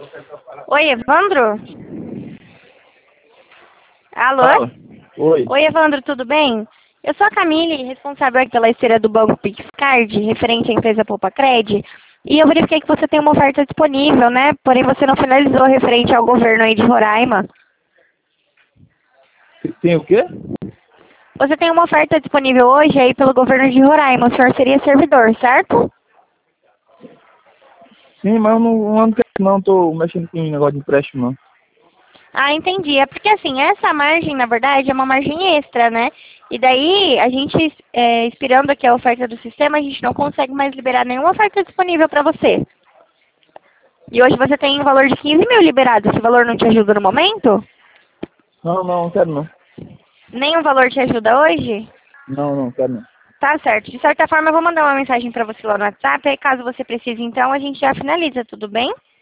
Oi, Evandro? Alô? Fala. Oi. Oi, Evandro, tudo bem? Eu sou a Camille, responsável aqui pela esteira do Banco PixCard, referente à empresa Poupacred, e eu verifiquei que você tem uma oferta disponível, né? Porém, você não finalizou referente ao governo aí de Roraima. Tem o quê? Você tem uma oferta disponível hoje aí pelo governo de Roraima. O senhor seria servidor, certo? Sim, mas eu não quero não, tô mexendo com negócio de empréstimo, não. Ah, entendi. É porque assim, essa margem, na verdade, é uma margem extra, né? E daí, a gente, expirando aqui a oferta do sistema, a gente não consegue mais liberar nenhuma oferta disponível para você. E hoje você tem um valor de 15 mil liberado. Esse valor não te ajuda no momento? Não quero não. Nenhum valor te ajuda hoje? Não quero não. Tá certo. De certa forma, eu vou mandar uma mensagem para você lá no WhatsApp. Aí, caso você precise, então, a gente já finaliza, tudo bem?